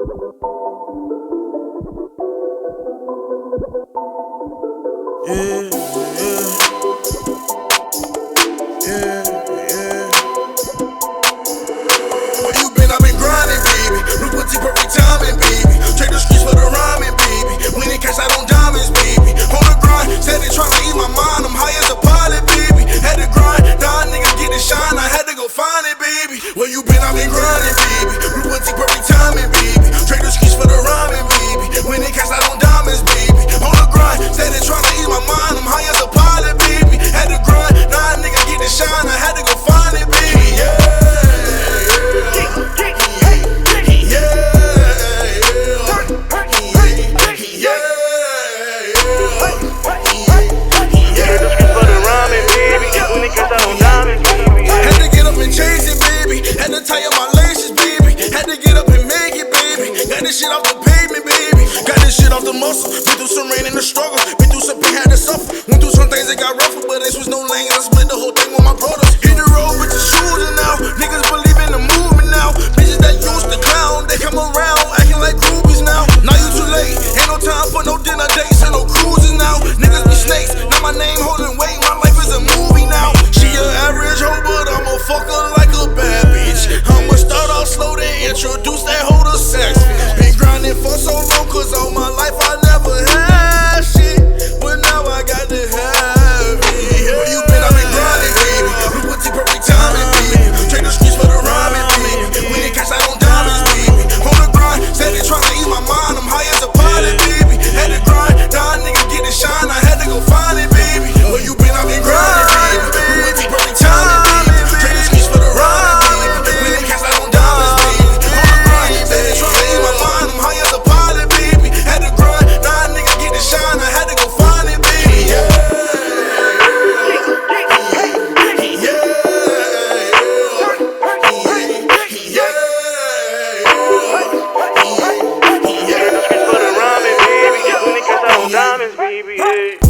Yeah, yeah, yeah. Where you been? I've been grinding, baby. Blue Pussy, perfect timing, baby. Trade the streets for the rhyming, baby. Winning cash out on diamonds, baby. On the grind, steady trying to ease my mind. I'm high as a pilot, baby. Had to grind, now niggas get the shine. I had to go find it, baby. Where you been? I've been grinding, baby. Blue Pussy, perfect timing, baby. Trade the streets for the rhyming, baby. Winning cash out on diamonds, baby. On the grind, steady trying to ease my mind. I'm high as a pilot, baby. Had to grind, now niggas get the shine. I had to go find it, baby. Yeah. Had to tie up my laces, baby. Had to get up and make it, baby. Got this shit off the pavement, baby. Got this shit off the muscle. Been through some rain and the struggle. Been through some pain, had to suffer. Went through some things that got rougher, but this was no lane. I split the whole thing with my brothers. Hit the road with the shooters now. Niggas believe in the movement now. Bitches that used to clown, they come around acting like groupies now. Now you too late. Ain't no time for no dinner dates and no cruises now. Niggas be snakes. Now my name holding weight. My life is a movie now. She an average hoe, but I'ma fuck her like a bad bitch. I'ma start off slow, then introduce that hoe to sex. Been grinding for so long, cause all my life I never had shit. But now I got to have it. Where you been? I've been grinding, baby. Blue Pussy, perfect timing, baby. Trade the streets for the rhyming, baby. Winning cash out on diamonds, baby. On the grind, steady trying to ease my mind. I'm high as a pilot, baby. Had to grind, now nigga get the shine. I had to go find it, baby. Where you been? I've been grinding, baby. Blue Pussy, perfect timing, baby. Trade the streets for the rhyming, baby. Winning cash out on diamonds, baby. On the grind, steady trying to ease my mind. I'm high as a pilot, baby. Had to grind, now nigga get the shine. I had to go find it, baby. Yeah. Diamonds, baby.